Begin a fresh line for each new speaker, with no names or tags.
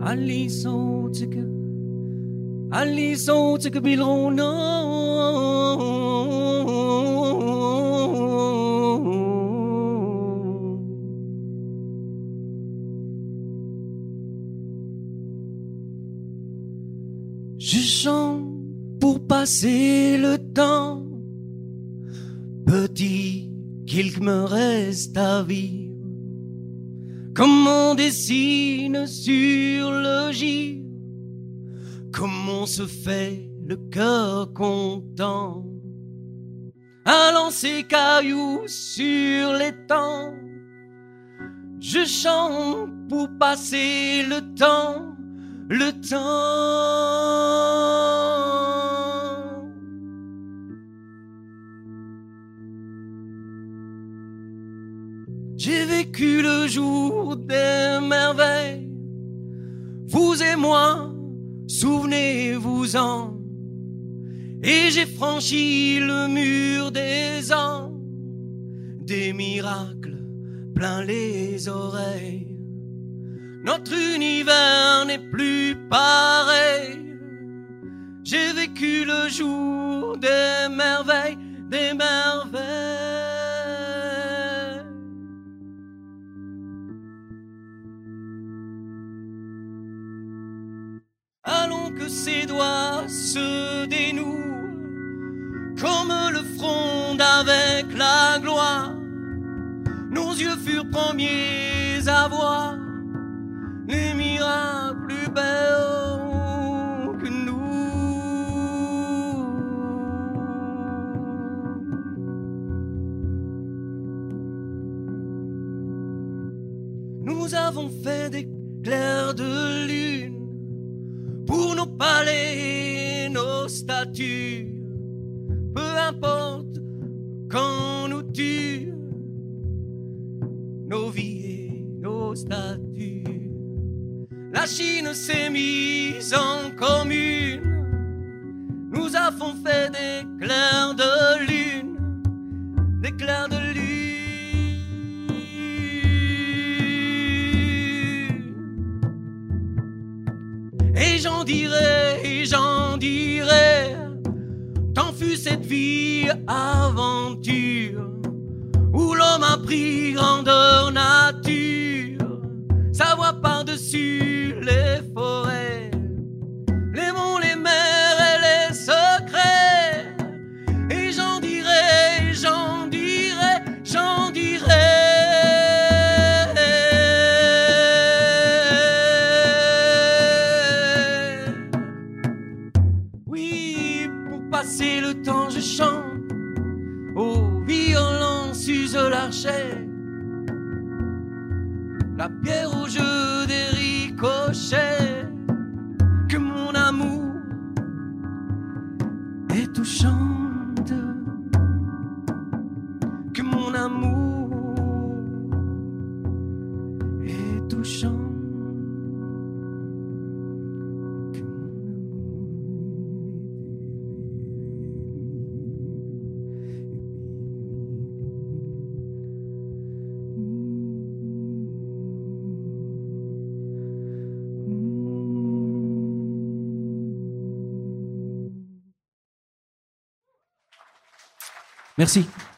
Alisotica Bilona. Je chante pour passer le temps, petit qu'il me reste à vivre, comme on dessine sur le givre, comme on se fait le cœur content, allant ses cailloux sur l'étang. Je chante pour passer le temps, le temps. J'ai vécu le jour des merveilles, vous et moi, souvenez-vous-en. Et j'ai franchi le mur des ans, des miracles plein les oreilles. Notre univers n'est plus pareil. J'ai vécu le jour des merveilles, des merveilles. Allons que ses doigts se dénouent, comme le front avec la gloire. Nos yeux furent premiers à voir les miracles plus belles que nous. Nous avons fait des clairs de lune pour nos palais et nos statues. Peu importe quand nous tue nos vies et nos statuts. La Chine s'est mise en commune. Nous avons fait des clairs de lune, des clairs de lune. Et j'en dirai, tant fut cette vie aventure, où l'homme a pris grandeur nature, sa voix par-dessus les forêts, les monts, les mers et les secrets. Et j'en dirai, j'en dirai, j'en dirai. Oui, pour passer le temps je chante, au violon s'use l'archet, la pierre au jeu des ricochets, que mon amour est touchante, que mon amour est touchant. Merci.